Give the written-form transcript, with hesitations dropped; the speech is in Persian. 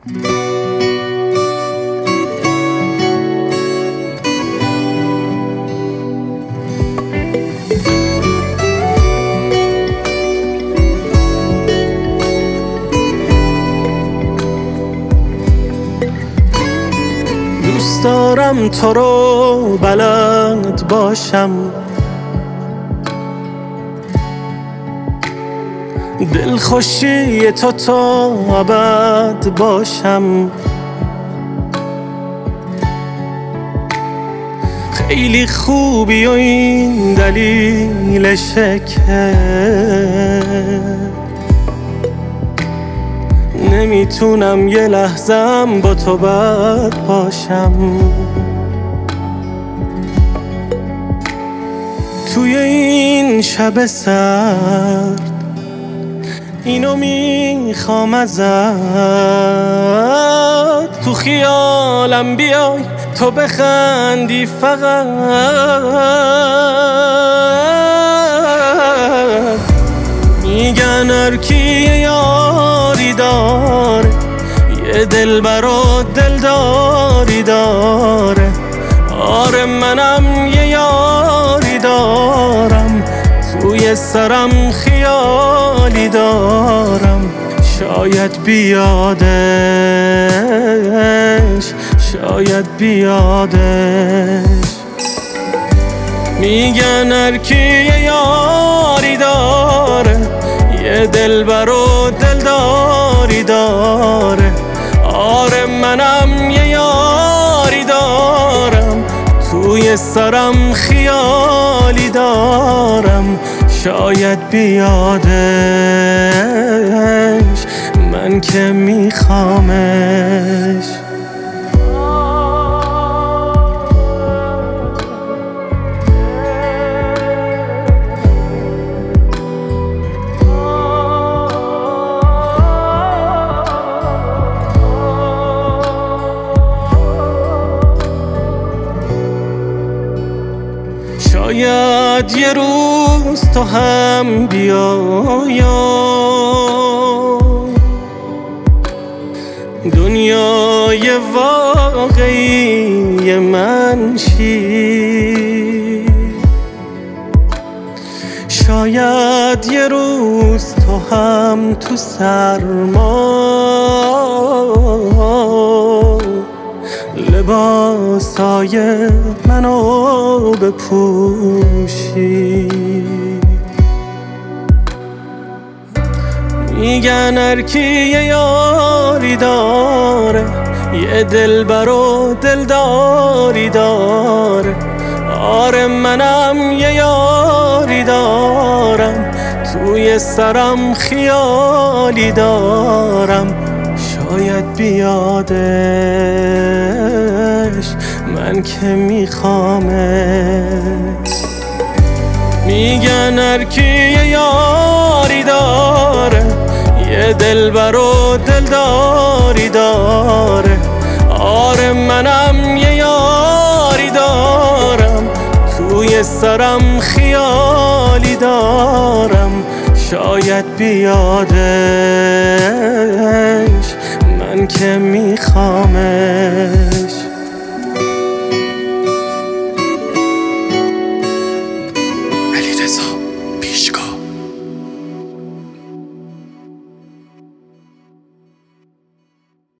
دوست دارم تو رو بلد باشم، دلخوشی تو تا ابد باشم. خیلی خوبی و این دلیلشه که نمیتونم یه لحظم با تو بد باشم. توی این شب سرد اینو میخوام ازت، تو خیالم بیای تو بخندی فقط. میگن هر کی یه یاری داره، یه دلبر و دلداری داره. آره منم یه یاری دارم، توی سرم خیالی دارم. شاید بیادش، شاید بیادش. میگن هر کی یه یاری داره، یه دلبر و دلداری داره. آره منم یه یاری دارم، توی سرم خیالی دارم. شاید بیادش، من که میخوامش. شاید یه روز تو هم بیای، دنیای واقعی من شی. شاید یه روز تو هم تو سرما لباسای منو بپوشی. میگن هر کی یه یاری داره، یه دلبر و دلداری داره. آره منم یه یاری دارم، توی سرم خیالی دارم. شاید بیادش، من که میخوامش. میگن هر کی یه یاری داره، یه دلبر و دلداری داره. آره منم یه یاری دارم، توی سرم خیالی دارم. شاید بیادش، من که میخوام.